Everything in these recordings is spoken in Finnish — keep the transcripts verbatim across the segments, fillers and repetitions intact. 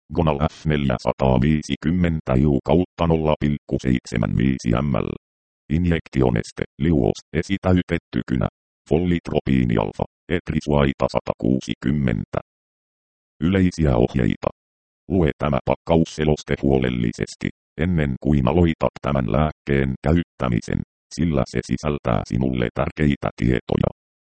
Gonal F neljäsataaviisikymmentä I U kautta nolla pilkku seitsemänkymmentäviisi millilitraa. Injektioneste, liuos, esitäytetty kynä. Follitropiinialfa, etrisuaita sata kuusikymmentä. Yleisiä ohjeita. Lue tämä pakkausseloste huolellisesti, ennen kuin aloitat tämän lääkkeen käyttämisen, sillä se sisältää sinulle tärkeitä tietoja.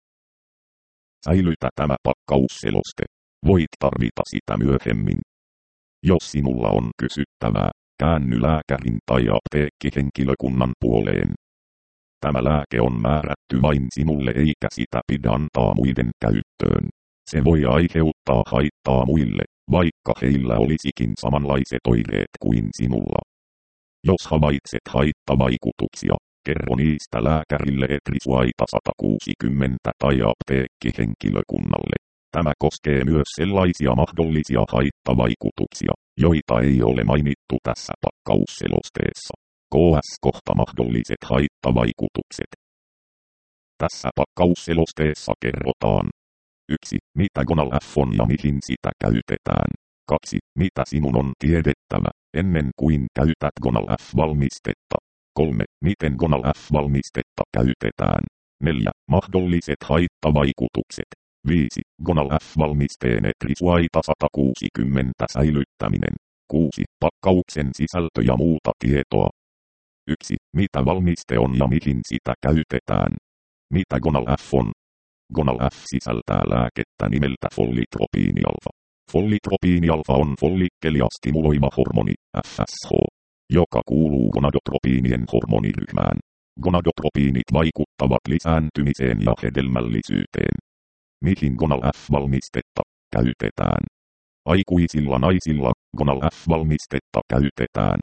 Säilytä tämä pakkausseloste. Voit tarvita sitä myöhemmin. Jos sinulla on kysyttävää, käänny lääkärin tai apteekkihenkilökunnan puoleen. Tämä lääke on määrätty vain sinulle eikä sitä pidä antaa muiden käyttöön. Se voi aiheuttaa haittaa muille, vaikka heillä olisikin samanlaiset oireet kuin sinulla. Jos havaitset haittavaikutuksia, kerro niistä lääkärille etrisuaita sata kuusikymmentä tai apteekkihenkilökunnalle. Tämä koskee myös sellaisia mahdollisia haittavaikutuksia, joita ei ole mainittu tässä pakkausselosteessa. K S kohta mahdolliset haittavaikutukset. Tässä pakkausselosteessa kerrotaan. yksi. Mitä Gonal F on ja mihin sitä käytetään. kaksi. Mitä sinun on tiedettävä, ennen kuin käytät Gonal F-valmistetta. kolme. Miten Gonal F-valmistetta käytetään. neljä. Mahdolliset haittavaikutukset. viisi. Gonal F-valmisteen etrisuaita sata kuusikymmentä säilyttäminen. kuusi. Pakkauksen sisältö ja muuta tietoa. yksi. Mitä valmiste on ja mihin sitä käytetään. Mitä Gonal F on? Gonal F sisältää lääkettä nimeltä follitropiinialfa. Follitropiinialfa on follikkelia stimuloiva hormoni, F S H, joka kuuluu gonadotropiinien hormoniryhmään. Gonadotropiinit vaikuttavat lisääntymiseen ja hedelmällisyyteen. Mihin Gonal F-valmistetta käytetään? Aikuisilla naisilla Gonal F-valmistetta käytetään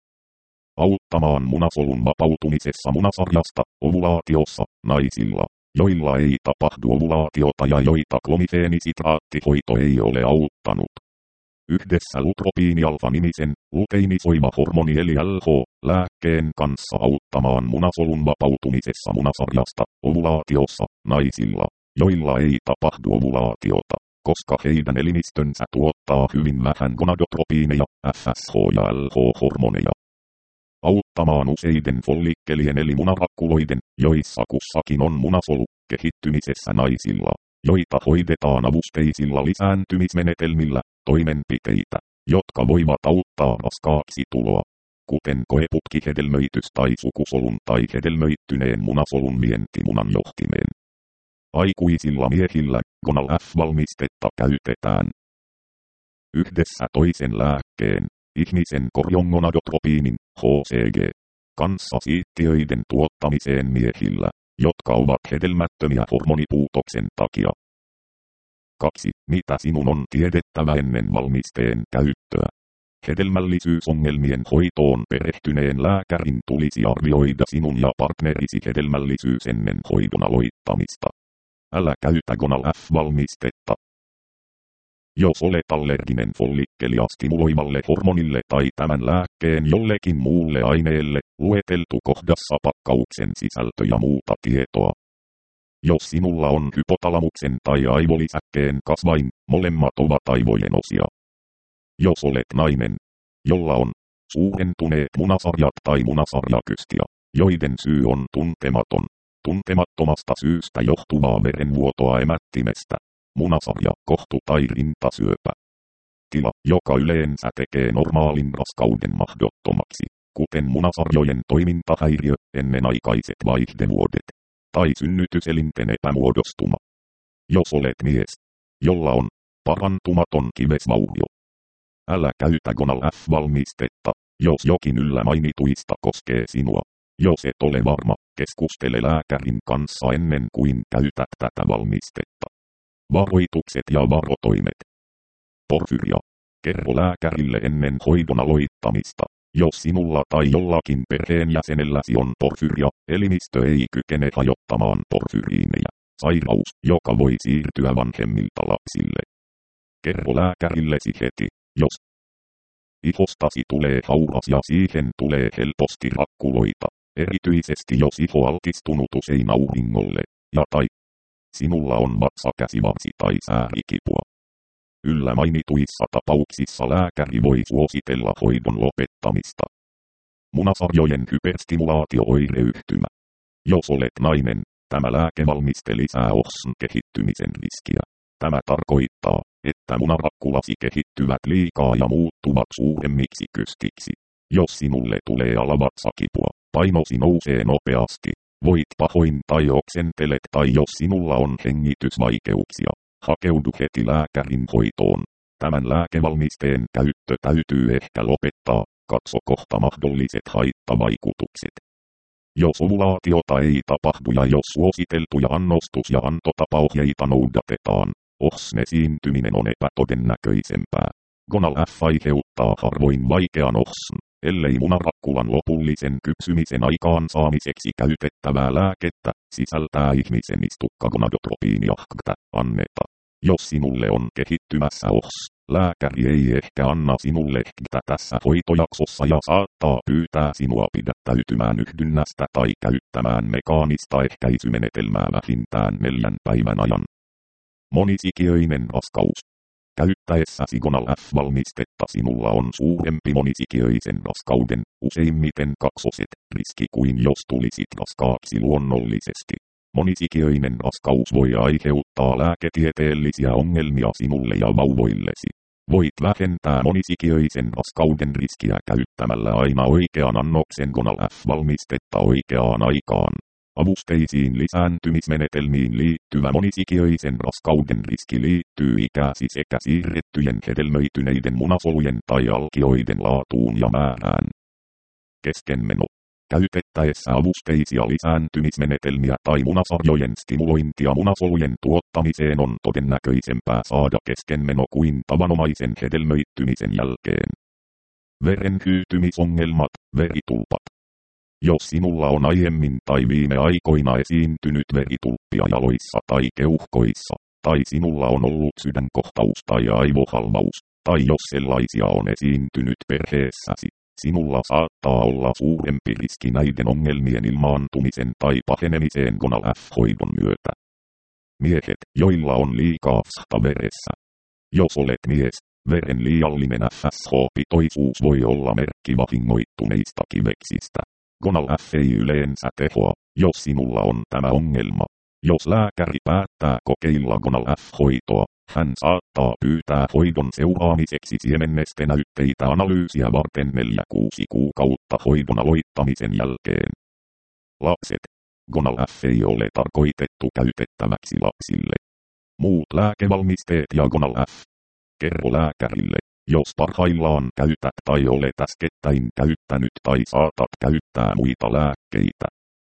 auttamaan munasolun vapautumisessa munasarjasta ovulaatiossa naisilla, joilla ei tapahdu ovulaatiota ja joita klomifeenisitraattihoito ei ole auttanut. Yhdessä lutropiinialfa-nimisen, luteinisoiva hormoni eli L H-lääkkeen kanssa auttamaan munasolun vapautumisessa munasarjasta ovulaatiossa naisilla, joilla ei tapahdu ovulaatiota, koska heidän elimistönsä tuottaa hyvin vähän gonadotropiineja, F S H ja L H-hormoneja. Auttamaan useiden follikkelien eli munarakkuloiden, joissa kussakin on munasolu, kehittymisessä naisilla, joita hoidetaan avusteisilla lisääntymismenetelmillä, toimenpiteitä, jotka voivat auttaa raskaaksi tuloa, kuten koeputkihedelmöitys tai sukusolun tai hedelmöittyneen munasolun vienti munan johtimeen. Aikuisilla miehillä Gonal F-valmistetta käytetään yhdessä toisen lääkkeen, ihmisen korjongonadotropiinin, H C G, kanssa siittiöiden tuottamiseen miehillä, jotka ovat hedelmättömiä hormonipuutoksen takia. kaksi. Mitä sinun on tiedettävä ennen valmisteen käyttöä? Hedelmällisyysongelmien hoitoon perehtyneen lääkärin tulisi arvioida sinun ja partnerisi hedelmällisyys ennen hoidon aloittamista. Älä käytä Gonal F-valmistetta. Jos olet allerginen follikkelia stimuloivalle hormonille tai tämän lääkkeen jollekin muulle aineelle, lueteltu kohdassa pakkauksen sisältö ja muuta tietoa. Jos sinulla on hypotalamuksen tai aivolisäkkeen kasvain, molemmat ovat aivojen osia. Jos olet nainen, jolla on suurentuneet munasarjat tai munasarjakystia, joiden syy on tuntematon, tuntemattomasta syystä johtuvaa verenvuotoa emättimestä, munasarja, kohtu tai rintasyöpä. Tila, joka yleensä tekee normaalin raskauden mahdottomaksi, kuten munasarjojen toimintahäiriö, ennenaikaiset vaihdevuodet, tai synnytyselinten epämuodostuma. Jos olet mies, jolla on parantumaton kivesvaurio, älä käytä Gonal F-valmistetta, jos jokin yllä mainituista koskee sinua. Jos et ole varma, keskustele lääkärin kanssa ennen kuin käytät tätä valmistetta. Varoitukset ja varotoimet. Porfyria. Kerro lääkärille ennen hoidon aloittamista. Jos sinulla tai jollakin perheenjäsenelläsi on porfyria, elimistö ei kykene hajottamaan porfyriineja. Sairaus, joka voi siirtyä vanhemmilta lapsille. Kerro lääkärillesi heti, jos ihostasi tulee hauras ja siihen tulee helposti rakkuloita, erityisesti jos iho altistunut usein auringolle, ja tai sinulla on vatsa, käsivarsi tai säärikipua. Yllä mainituissa tapauksissa lääkäri voi suositella hoidon lopettamista. Munasarjojen hyperstimulaatio-oireyhtymä. Jos olet nainen, tämä lääkevalmiste lisää ohsn kehittymisen riskiä. Tämä tarkoittaa, että munarakkulasi kehittyvät liikaa ja muuttuvat suuremmiksi kystiksi. Jos sinulle tulee alavatsakipua, painosi nousee nopeasti, voit pahoin tai oksentelet tai jos sinulla on hengitysvaikeuksia, hakeudu heti lääkärin hoitoon. Tämän lääkevalmisteen käyttö täytyy ehkä lopettaa, katso kohta mahdolliset haittavaikutukset. Jos ovulaatiota ei tapahdu ja jos suositeltuja annostus- ja antotapaohjeita noudatetaan, ohsn esiintyminen on epätodennäköisempää. Gonal F aiheuttaa harvoin vaikean ohsn, ellei munarakkulan lopullisen kypsymisen aikaansaamiseksi käytettävää lääkettä, sisältää ihmisen istukka gonadotropiiniahkta, anneta. Jos sinulle on kehittymässä ohs, lääkäri ei ehkä anna sinulle hktä tässä hoitojaksossa ja saattaa pyytää sinua pidättäytymään yhdynnästä tai käyttämään mekaanista ehkäisymenetelmää vähintään neljän päivän ajan. Monisikiöinen raskaus. Käyttäessäsi Gonal F-valmistetta sinulla on suurempi monisikiöisen raskauden, useimmiten kaksoset, riski kuin jos tulisit raskaaksi luonnollisesti. Monisikiöinen raskaus voi aiheuttaa lääketieteellisiä ongelmia sinulle ja vauvoillesi. Voit vähentää monisikiöisen raskauden riskiä käyttämällä aina oikean annoksen Gonal F-valmistetta oikeaan aikaan. Avusteisiin lisääntymismenetelmiin liittyvä monisikiöisen raskauden riski liittyy ikäsi sekä siirrettyjen hedelmöityneiden munasolujen tai alkioiden laatuun ja määrään. Keskenmeno. Käytettäessä avusteisia lisääntymismenetelmiä tai munasarjojen stimulointia munasolujen tuottamiseen on todennäköisempää saada keskenmeno kuin tavanomaisen hedelmöittymisen jälkeen. Verenhyytymisongelmat, veritulpat. Jos sinulla on aiemmin tai viime aikoina esiintynyt veritulppia jaloissa tai keuhkoissa, tai sinulla on ollut sydänkohtaus tai aivohalvaus, tai jos sellaisia on esiintynyt perheessäsi, sinulla saattaa olla suurempi riski näiden ongelmien ilmaantumisen tai pahenemiseen Gonal F-hoidon myötä. Miehet, joilla on liikaa fsta veressä. Jos olet mies, veren liiallinen F S H-pitoisuus voi olla merkki vahingoittuneista kiveksistä. Gonal F ei yleensä tehoa, jos sinulla on tämä ongelma. Jos lääkäri päättää kokeilla Gonal F-hoitoa, hän saattaa pyytää hoidon seuraamiseksi siemennestenäytteitä analyysiä varten neljä kuusi kuukautta hoidon aloittamisen jälkeen. Lapset. Gonal F ei ole tarkoitettu käytettäväksi lapsille. Muut lääkevalmisteet ja Gonal F. Kerro lääkärille, jos parhaillaan käytät tai olet äskettäin käyttänyt tai saatat käyttää muita lääkkeitä.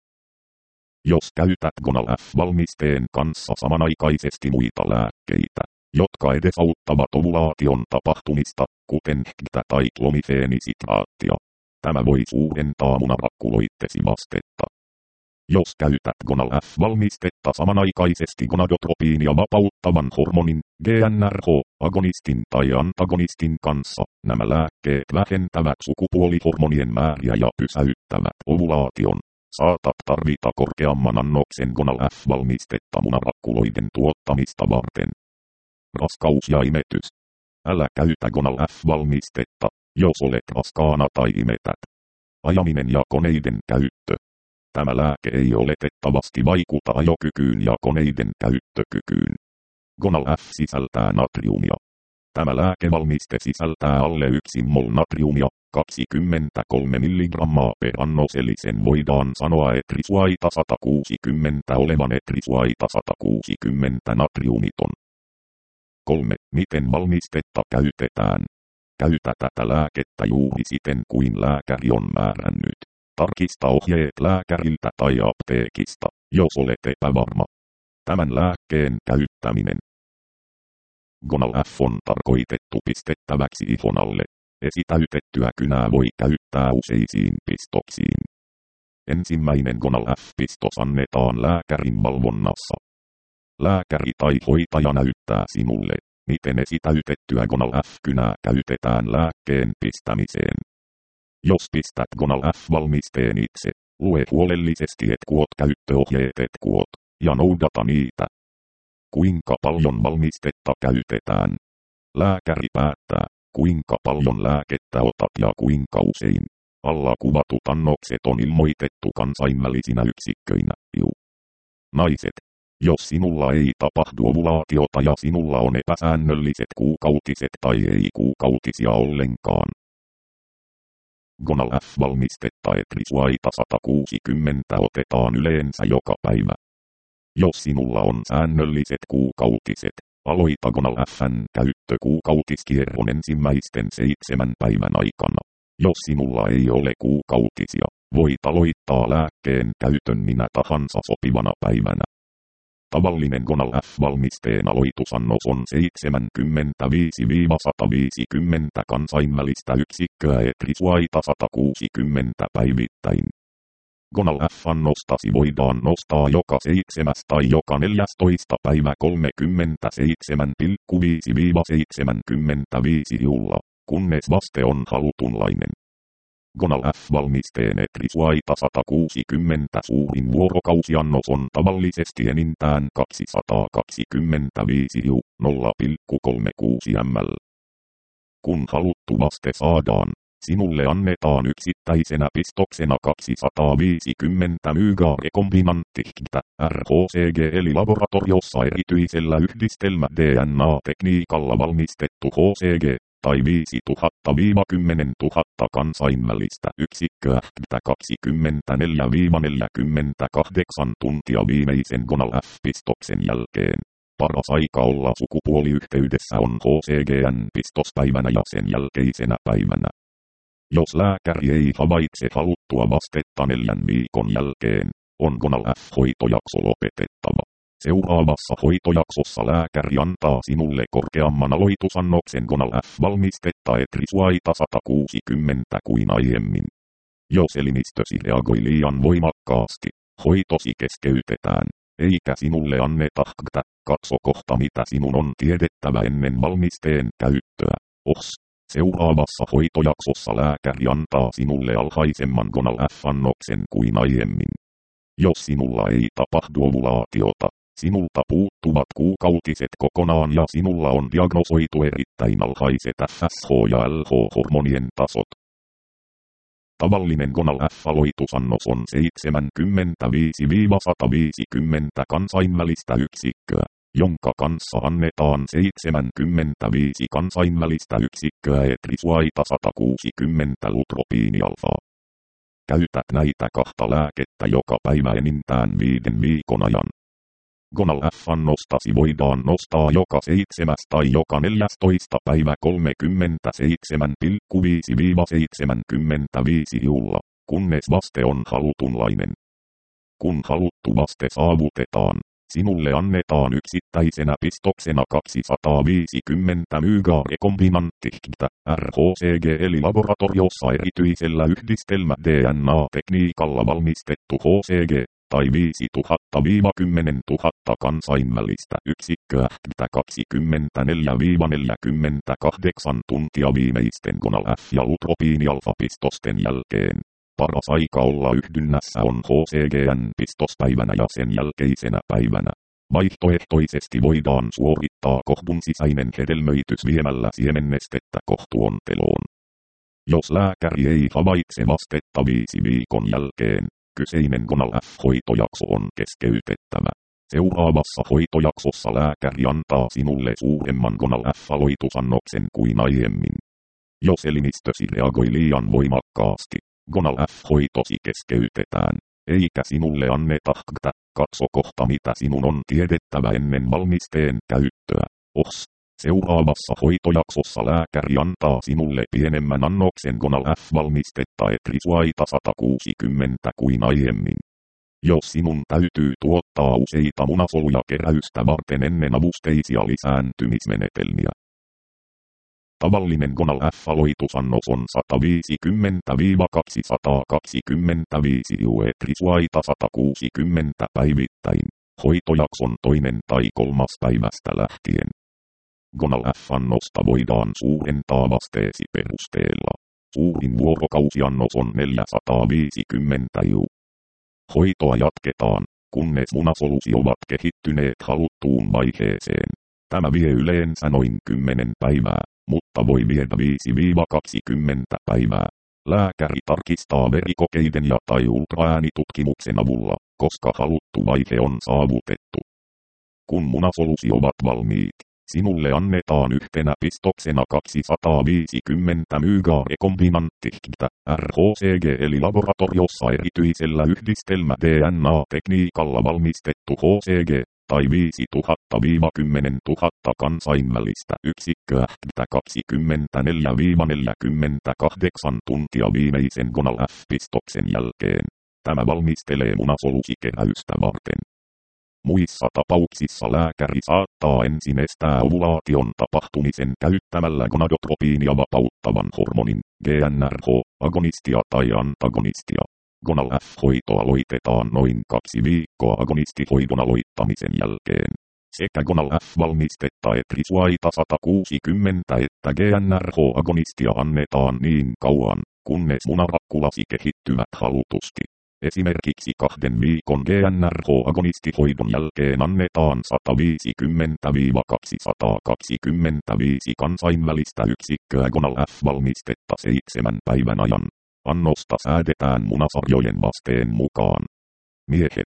Jos käytät Gonal F-valmisteen kanssa samanaikaisesti muita lääkkeitä, jotka edesauttavat ovulaation tapahtumista, kuten hktä tai klomifeenisitraattia, tämä voi suurentaa munarakkuloittesi vastetta. Jos käytät Gonal F-valmistetta samanaikaisesti gonadotropiinia vapauttavan hormonin, G n R H-agonistin tai antagonistin kanssa, nämä lääkkeet vähentävät sukupuolihormonien määriä ja pysäyttävät ovulaation. Saatat tarvita korkeamman annoksen Gonal F-valmistetta munarakkuloiden tuottamista varten. Raskaus ja imetys. Älä käytä Gonal F-valmistetta, jos olet raskaana tai imetät. Ajaminen ja koneiden käyttö. Tämä lääke ei oletettavasti vaikuta ajokykyyn ja koneiden käyttökykyyn. Gonal F sisältää natriumia. Tämä lääkevalmiste sisältää alle yksi mol natriumia, kaksikymmentäkolme milligrammaa per annos eli sen voidaan sanoa etrisuaita sata kuusikymmentä olevan etrisuaita sata kuusikymmentä natriumiton. kolme. Miten valmistetta käytetään? Käytä tätä lääkettä juuri siten kuin lääkäri on määrännyt. Tarkista ohjeet lääkäriltä tai apteekista, jos olet epävarma. Tämän lääkkeen käyttäminen. Gonal F on tarkoitettu pistettäväksi ihon alle. Esitäytettyä kynää voi käyttää useisiin pistoksiin. Ensimmäinen Gonal F-pistos annetaan lääkärin valvonnassa. Lääkäri tai hoitaja näyttää sinulle, miten esitäytettyä Gonal F-kynää käytetään lääkkeen pistämiseen. Jos pistät Gonal F-valmisteen itse, lue huolellisesti et kuot käyttöohjeet et kuot, ja noudata niitä. Kuinka paljon valmistetta käytetään? Lääkäri päättää, kuinka paljon lääkettä otat ja kuinka usein. Alla kuvatut annokset on ilmoitettu kansainvälisinä yksikköinä. Juu. Naiset. Jos sinulla ei tapahdu ovulaatiota ja sinulla on epäsäännölliset kuukautiset tai ei kuukautisia ollenkaan. Gonal F-valmistetta Etrisuaita sata kuusikymmentä otetaan yleensä joka päivä. Jos sinulla on säännölliset kuukautiset, aloita Gonal F:n käyttö kuukautiskierron ensimmäisten seitsemän päivän aikana. Jos sinulla ei ole kuukautisia, voit aloittaa lääkkeen käytön minä tahansa sopivana päivänä. Tavallinen Gonal F-valmisteen aloitusannos on seitsemänkymmentäviisi sata viisikymmentä kansainvälistä yksikköä Etrisuaita sata kuusikymmentä päivittäin. Gonal F-annostasi voidaan nostaa joka seitsemäs tai joka neljästoista päivä kolmekymmentäseitsemän pilkku viisi seitsemänkymmentäviisi julla, kunnes vaste on halutunlainen. Gonal F-valmisteen Etrisuaita sata kuusikymmentä suurin vuorokausiannos on tavallisesti enintään kaksisataakaksikymmentäviisi ju, nolla pilkku kolmekymmentäkuusi millilitraa. Kun haluttu vaste saadaan, sinulle annetaan yksittäisenä pistoksena kaksisataaviisikymmentä mg rekombinanttihkitä, R H C G eli laboratoriossa erityisellä yhdistelmä D N A-tekniikalla valmistettu H C G, tai viisituhatta - kymmenentuhatta kansainvälistä yksikköä kaksikymmentäneljä - neljäkymmentäkahdeksan tuntia viimeisen Gonal F-pistoksen jälkeen. Paras aika olla sukupuoliyhteydessä on H C G:n-pistospäivänä ja sen jälkeisenä päivänä. Jos lääkäri ei havaitse haluttua vastetta neljän viikon jälkeen, on Gonal F-hoitojakso lopetettava. Seuraavassa hoitojaksossa lääkäri antaa sinulle korkeamman aloitusannoksen Gonal F-valmistetta Etrisuaita sata kuusikymmentä kuin aiemmin. Jos elimistösi reagoi liian voimakkaasti, hoitosi keskeytetään, eikä sinulle anneta hktä, katso kohta mitä sinun on tiedettävä ennen valmisteen käyttöä. Os. Seuraavassa hoitojaksossa lääkäri antaa sinulle alhaisemman Gonal F-annoksen kuin aiemmin. Jos sinulla ei tapahdu ovulaatiota, sinulta puuttuvat kuukautiset kokonaan ja sinulla on diagnosoitu erittäin alhaiset F S H ja L H-hormonien tasot. Tavallinen Gonal F-aloitusannos on seitsemänkymmentäviisi sata viisikymmentä kansainvälistä yksikköä, jonka kanssa annetaan seitsemänkymmentäviisi kansainvälistä yksikköä Etrisuaita sata kuusikymmentä lutropiinialfaa. Käytät näitä kahta lääkettä joka päivä enintään viiden viikon ajan. Gonal F-annostasi voidaan nostaa joka seitsemäs tai joka neljästoista päivä kolmekymmentäseitsemän pilkku viisi seitsemänkymmentäviisi julla, kunnes vaste on halutunlainen. Kun haluttu vaste saavutetaan, sinulle annetaan yksittäisenä pistoksena kaksisataaviisikymmentä mg rekombinanttihkitä, R H C G eli laboratoriossa erityisellä yhdistelmä D N A-tekniikalla valmistettu H C G, tai viisituhatta - kymmenentuhatta kansainvälistä yksikköä kaksikymmentäneljä - neljäkymmentäkahdeksan tuntia viimeisten Gonal F- ja lutropiinialfa-pistosten jälkeen. Paras aika olla yhdynnässä on H C G:n-pistospäivänä ja sen jälkeisenä päivänä. Vaihtoehtoisesti voidaan suorittaa kohdun sisäinen hedelmöitys viemällä siemennestettä kohtuonteloon. Jos lääkäri ei havaitse vastetta viisi viikon jälkeen, kyseinen Gonal F-hoitojakso on keskeytettävä. Seuraavassa hoitojaksossa lääkäri antaa sinulle suuremman Gonal F-aloitusannoksen kuin aiemmin. Jos elimistösi reagoi liian voimakkaasti, Gonal F-hoitosi keskeytetään, eikä sinulle anneta hktä, katso kohta mitä sinun on tiedettävä ennen valmisteen käyttöä. Os. Seuraavassa hoitojaksossa lääkäri antaa sinulle pienemmän annoksen Gonal F-valmistetta Etrisuaita sata kuusikymmentä kuin aiemmin. Jos sinun täytyy tuottaa useita munasoluja keräystä varten ennen avusteisia lisääntymismenetelmiä. Tavallinen Gonal F-aloitusannos on sata viisikymmentä - kaksisataakaksikymmentäviisi ju Etrisuaita sata kuusikymmentä päivittäin, hoitojakson toinen tai kolmas päivästä lähtien. Gonal F-annosta voidaan suurentaa vasteesi perusteella. Suurin vuorokausiannos on neljäsataaviisikymmentä ju. Hoitoa jatketaan, kunnes munasolusi ovat kehittyneet haluttuun vaiheeseen. Tämä vie yleensä noin kymmenen päivää, mutta voi viedä viisi kaksikymmentä päivää. Lääkäri tarkistaa verikokeiden ja tai ultraäänitutkimuksen avulla, koska haluttu vaihe on saavutettu. Kun munasolusi ovat valmiit, sinulle annetaan yhtenä pistoksena kaksisataaviisikymmentä mg rekombinanttihdä R H C G eli laboratoriossa erityisellä yhdistelmä D N A-tekniikalla valmistettu H C G, tai viisituhatta - kymmenentuhatta kansainvälistä yksikköä kaksikymmentäneljä - neljäkymmentäkahdeksan tuntia viimeisen Gonal F-pistoksen jälkeen. Tämä valmistelee munasolusi keräystä varten. Muissa tapauksissa lääkäri saattaa ensin estää ovulaation tapahtumisen käyttämällä gonadotropiinia vapauttavan hormonin, G N R H-agonistia tai antagonistia. Gonal F-hoito aloitetaan noin kaksi viikkoa agonistihoidon aloittamisen jälkeen. Sekä Gonal F-valmistetta etrisuaita sata kuusikymmentä että G N R H-agonistia annetaan niin kauan, kunnes munarakkulasi kehittyvät halutusti. Esimerkiksi kahden viikon G N R H-agonistihoidon jälkeen annetaan sata viisikymmentä - kaksisataakaksikymmentäviisi kansainvälistä yksikköä Gonal F-valmistetta seitsemän päivän ajan. Annosta säädetään munasarjojen vasteen mukaan. Miehet.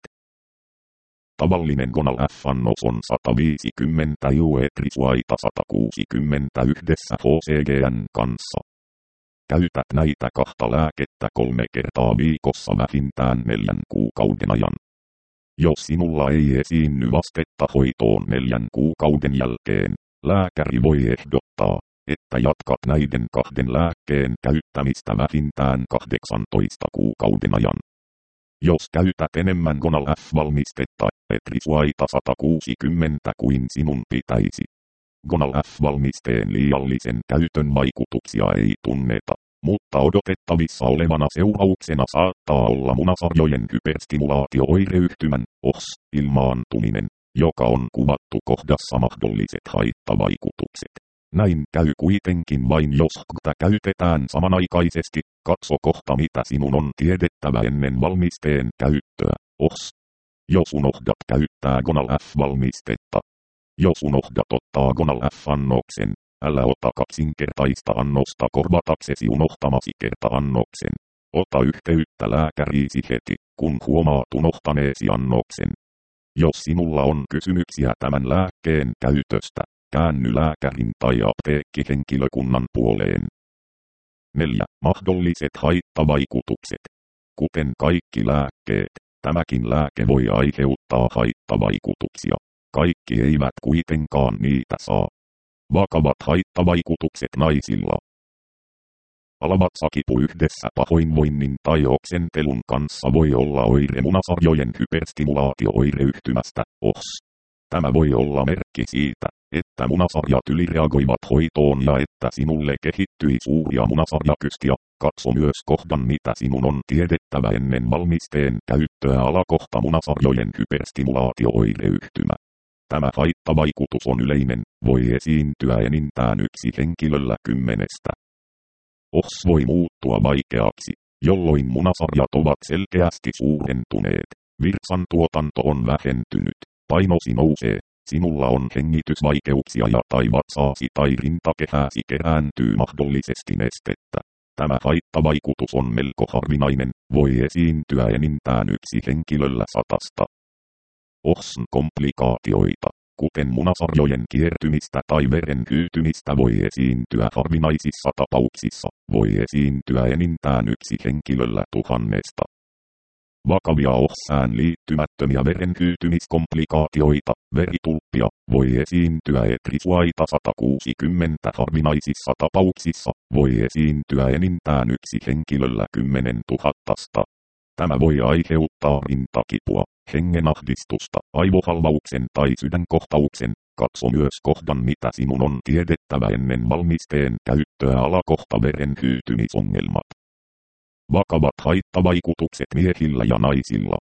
Tavallinen Gonal F-annos on sata viisikymmentä U etrisuaita sata kuusikymmentä yhdessä H C G:n kanssa. Käytät näitä kahta lääkettä kolme kertaa viikossa vähintään neljän kuukauden ajan. Jos sinulla ei esiinny vastetta hoitoon neljän kuukauden jälkeen, lääkäri voi ehdottaa, että jatkat näiden kahden lääkkeen käyttämistä vähintään kahdeksantoista kuukauden ajan. Jos käytät enemmän Gonal F-valmistetta etrisuaita sata kuusikymmentä kuin sinun pitäisi, Gonal F-valmisteen liiallisen käytön vaikutuksia ei tunneta, mutta odotettavissa olevana seurauksena saattaa olla munasarjojen hyperstimulaatio-oireyhtymän O H S-ilmaantuminen, joka on kuvattu kohdassa mahdolliset haittavaikutukset. Näin käy kuitenkin vain jos H T käytetään samanaikaisesti. Katso kohta mitä sinun on tiedettävä ennen valmisteen käyttöä. O H S. Jos unohdat käyttää Gonal F-valmistetta. Jos unohdat ottaa Gonal F-annoksen, älä ota kaksinkertaista annosta korvataksesi unohtamasi kerta-annoksen. Ota yhteyttä lääkäriisi heti, kun huomaat unohtaneesi annoksen. Jos sinulla on kysymyksiä tämän lääkkeen käytöstä, käänny lääkärin tai apteekkihenkilökunnan puoleen. neljä. Mahdolliset haittavaikutukset. Kuten kaikki lääkkeet, tämäkin lääke voi aiheuttaa haittavaikutuksia. Kaikki eivät kuitenkaan niitä saa. Vakavat haittavaikutukset naisilla. Alavatsakipu yhdessä pahoinvoinnin tai oksentelun kanssa voi olla oire munasarjojen hyperstimulaatio-oireyhtymästä, O H S. Tämä voi olla merkki siitä, että munasarjat ylireagoivat hoitoon ja että sinulle kehittyi suuria munasarjakystia. Katso myös kohdan mitä sinun on tiedettävä ennen valmisteen käyttöä alakohta munasarjojen hyperstimulaatio-oireyhtymä. Tämä haittavaikutus on yleinen, voi esiintyä enintään yksi henkilöllä kymmenestä. O H S voi muuttua vaikeaksi, jolloin munasarjat ovat selkeästi suurentuneet, virtsantuotanto on vähentynyt, painosi nousee, sinulla on hengitysvaikeuksia ja tai vatsaasi tai rintakehääsi kerääntyy mahdollisesti nestettä. Tämä haittavaikutus on melko harvinainen, voi esiintyä enintään yksi henkilöllä satasta. O H S:n komplikaatioita, kuten munasarjojen kiertymistä tai veren hyytymistä voi esiintyä harvinaisissa tapauksissa, voi esiintyä enintään yksi henkilöllä tuhannesta. Vakavia O H S:ään liittymättömiä verenhyytymiskomplikaatioita, veritulppia, voi esiintyä etrisuaita sata kuusikymmentä harvinaisissa tapauksissa, voi esiintyä enintään yksi henkilöllä kymmenen tuhattasta. Tämä voi aiheuttaa rintakipua, hengenahdistusta, aivohalvauksen tai sydänkohtauksen. Katso myös kohdan mitä sinun on tiedettävä ennen valmisteen käyttöä alakohta verenhyytymisongelmat. Vakavat haittavaikutukset miehillä ja naisilla.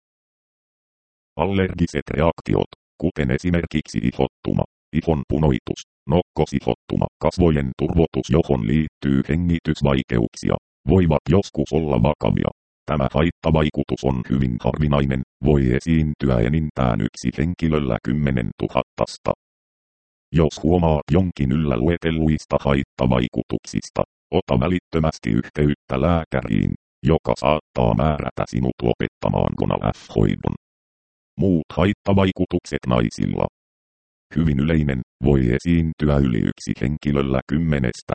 Allergiset reaktiot, kuten esimerkiksi ihottuma, ihon punoitus, nokkosihottuma, kasvojen turvotus johon liittyy hengitysvaikeuksia, voivat joskus olla vakavia. Tämä haittavaikutus on hyvin harvinainen, voi esiintyä enintään yksi henkilöllä kymmenen tuhattasta. Jos huomaat jonkin yllä luetelluista haittavaikutuksista, ota välittömästi yhteyttä lääkäriin, joka saattaa määrätä sinut lopettamaan Gonal F-hoidon. Muut haittavaikutukset naisilla. Hyvin yleinen, voi esiintyä yli yksi henkilöllä kymmenestä.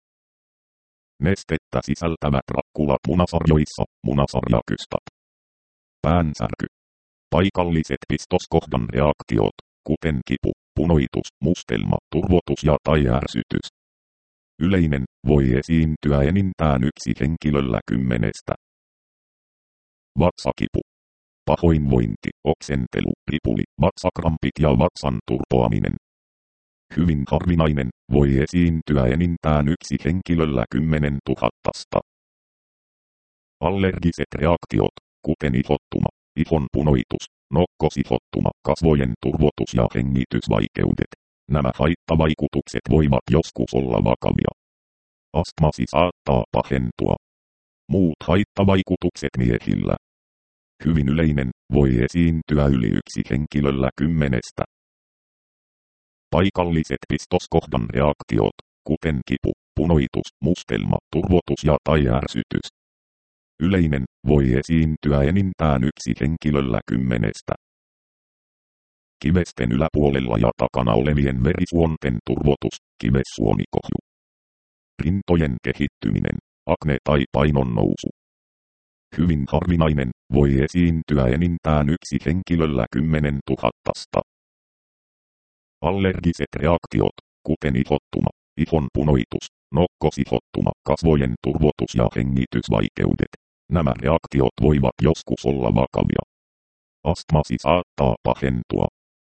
Nestettä sisältävät rakkulat munasarjoissa, munasarjakystat. Päänsärky. Paikalliset pistoskohdan reaktiot, kuten kipu, punoitus, mustelma, turvotus ja tai ärsytys. Yleinen, voi esiintyä enintään yksi henkilöllä kymmenestä. Vatsakipu. Pahoinvointi, oksentelu, ripuli, vatsakrampit ja vatsan turpoaminen. Hyvin harvinainen, voi esiintyä enintään yksi henkilöllä kymmenen tuhattasta. Allergiset reaktiot, kuten ihottuma, ihon punoitus, nokkosihottuma, kasvojen turvotus ja hengitysvaikeudet. Nämä haittavaikutukset voivat joskus olla vakavia. Astmasi saattaa pahentua. Muut haittavaikutukset miehillä. Hyvin yleinen, voi esiintyä yli yksi henkilöllä kymmenestä. Paikalliset pistoskohdan reaktiot, kuten kipu, punoitus, mustelma, turvotus ja tai ärsytys. Yleinen, voi esiintyä enintään yksi henkilöllä kymmenestä. Kivesten yläpuolella ja takana olevien verisuonten turvotus, kivessuonikohju. Rintojen kehittyminen, akne tai painon nousu. Hyvin harvinainen, voi esiintyä enintään yksi henkilöllä kymmenen tuhattasta. Allergiset reaktiot, kuten ihottuma, ihon punoitus, nokkosihottuma, kasvojen turvotus ja hengitysvaikeudet. Nämä reaktiot voivat joskus olla vakavia. Astmasi saattaa pahentua.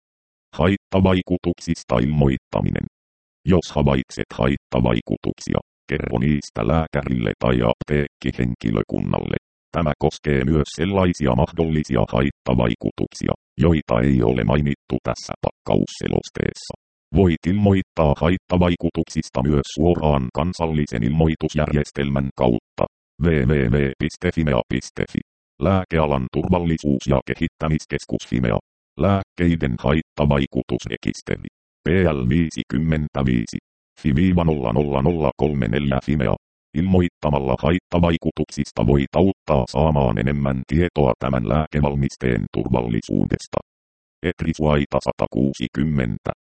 Haittavaikutuksista ilmoittaminen. Jos havaitset haittavaikutuksia, kerro niistä lääkärille tai apteekkihenkilökunnalle. Tämä koskee myös sellaisia mahdollisia haittavaikutuksia, joita ei ole mainittu tässä pakkausselosteessa. Voit ilmoittaa haittavaikutuksista myös suoraan kansallisen ilmoitusjärjestelmän kautta. double-u double-u double-u piste fimea piste fi. Lääkealan turvallisuus- ja kehittämiskeskus Fimea. Lääkkeiden haittavaikutusrekisteri. P L viisikymmentäviisi. F I nolla nolla nolla kolme neljä Fimea. Ilmoittamalla haittavaikutuksista voit auttaa saamaan enemmän tietoa tämän lääkevalmisteen turvallisuudesta. Etrisuaita sata kuusikymmentä.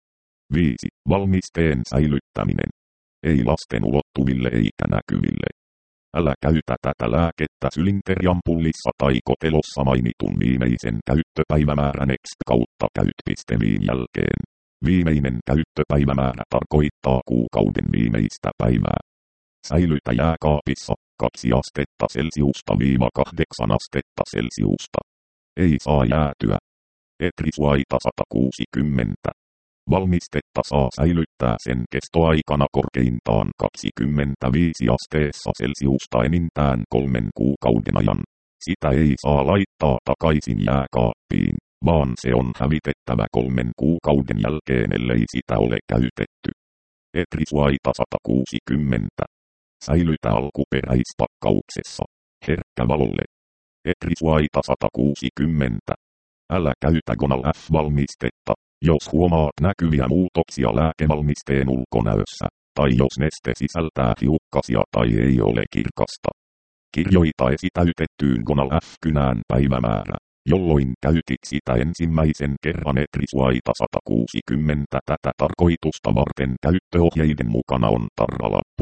viisi. Valmisteen säilyttäminen. Ei lasten ulottuville eikä näkyville. Älä käytä tätä lääkettä sylinteriampullissa tai kotelossa mainitun viimeisen käyttöpäivämäärän next kautta käyt.viin jälkeen. Viimeinen käyttöpäivämäärä tarkoittaa kuukauden viimeistä päivää. Säilytä jääkaapissa kaksi astetta Celsiusta viiva kahdeksan astetta Celsiusta. Ei saa jäätyä. Etrisuaita sata kuusikymmentä. Valmistetta saa säilyttää sen kestoaikana korkeintaan kaksikymmentäviisi asteessa Celsiusta enintään kolmen kuukauden ajan. Sitä ei saa laittaa takaisin jääkaappiin, vaan se on hävitettävä kolmen kuukauden jälkeen, ellei sitä ole käytetty. Etrisuaita sata kuusikymmentä. Säilytä alkuperäispakkauksessa. Herkkä valolle. Etrisuaita sata kuusikymmentä. Älä käytä Gonal F-valmistetta, jos huomaat näkyviä muutoksia lääkevalmisteen ulkonäössä, tai jos neste sisältää hiukkasia tai ei ole kirkasta. Kirjoita esitäytettyyn Gonal F-kynään päivämäärä, jolloin käytit sitä ensimmäisen kerran. Etrisuaita sata kuusikymmentä. Tätä tarkoitusta varten käyttöohjeiden mukana on tarralappu.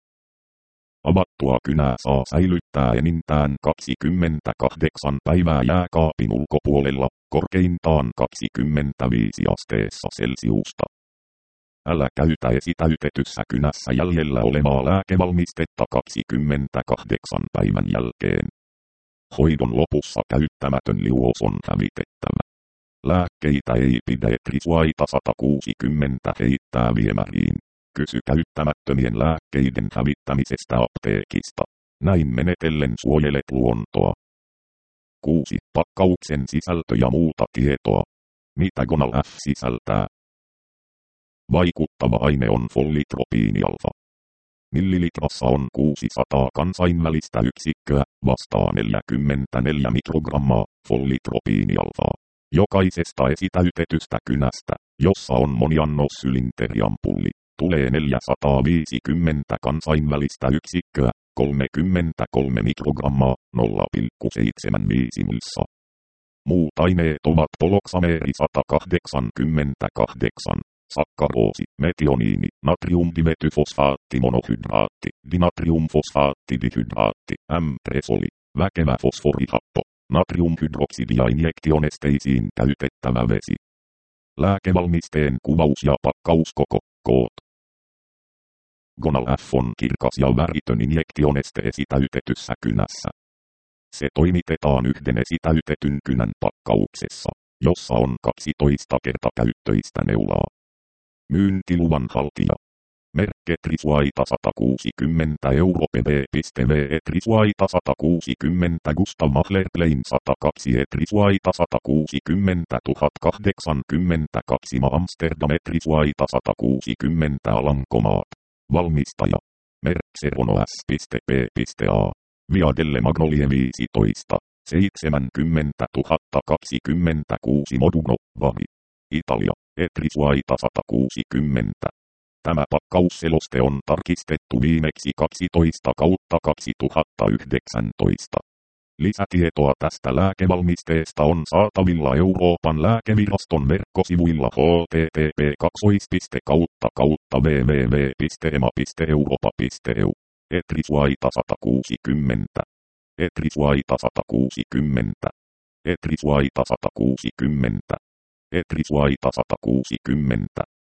Avattua kynää saa säilyttää enintään kaksikymmentäkahdeksan päivää jääkaapin ulkopuolella, korkeintaan kaksikymmentäviisi asteessa Celsiusta. Älä käytä esitäytetyssä kynässä jäljellä olevaa lääkevalmistetta kaksikymmentäkahdeksan päivän jälkeen. Hoidon lopussa käyttämätön liuos on hävitettävä. Lääkkeitä ei pidä Etrisuaita sata kuusikymmentä heittää viemäriin. Kysy käyttämättömien lääkkeiden hävittämisestä apteekista. Näin menetellen suojelet luontoa. kuusi. Pakkauksen sisältö ja muuta tietoa. Mitä Gonal F sisältää? Vaikuttava aine on follitropiinialfa. Millilitrassa on kuusisataa kansainvälistä yksikköä, vastaa neljäkymmentäneljä mikrogrammaa follitropiinialfaa. Jokaisesta esitäytetystä kynästä, jossa on moniannossylinteriampulli, tulee neljäsataaviisikymmentä kansainvälistä yksikköä, kolmekymmentäkolme mikrogrammaa, nolla pilkku seitsemänkymmentäviisi milsa. Muut aineet ovat poloksameeri sata kahdeksankymmentäkahdeksan, sakkaroosi, metioniini, natriumdimetyfosfaatti monohydraatti, dinatriumfosfaatti M-presoli, väkevä fosforihappo, natriumhydroksidia injektionesteisiin käytettävä vesi. Lääkevalmisteen kuvaus ja pakkauskoko, koot. Gonal F on kirkas ja väritön injektioneste esitäytetyssä kynässä. Se toimitetaan yhden esitäytetyn kynän pakkauksessa, jossa on kaksitoista kertakäyttöistä neulaa. Myyntiluvan haltija. Merkke Trisuaita sata kuusikymmentä euro P V E Trisuaita sata kuusikymmentä Gustav Mahler Plain sata kaksi E Trisuaita sata kuusikymmentä tuhat kahdeksankymmentäkaksi Ma Amsterdam Trisuaita sata kuusikymmentä Alankomaat. Valmistaja. Merk Serono S.P.A. Via delle Magnolie viisitoista, seitsemänkymmentätuhatta kaksikymmentäkuusi Moduno, Vahi. Italia, Etrisuaita sata kuusikymmentä. Tämä pakkausseloste on tarkistettu viimeksi kaksitoista kautta kaksituhattayhdeksäntoista. Lisätietoa tästä lääkevalmisteesta on saatavilla Euroopan lääkeviraston verkkosivuilla h t t p kautta kautta w w w piste e m a piste europa piste e u. Etrisuaita sata kuusikymmentä. Etrisuaita sata kuusikymmentä. Etrisuaita sata kuusikymmentä. Etrisuaita sata kuusikymmentä.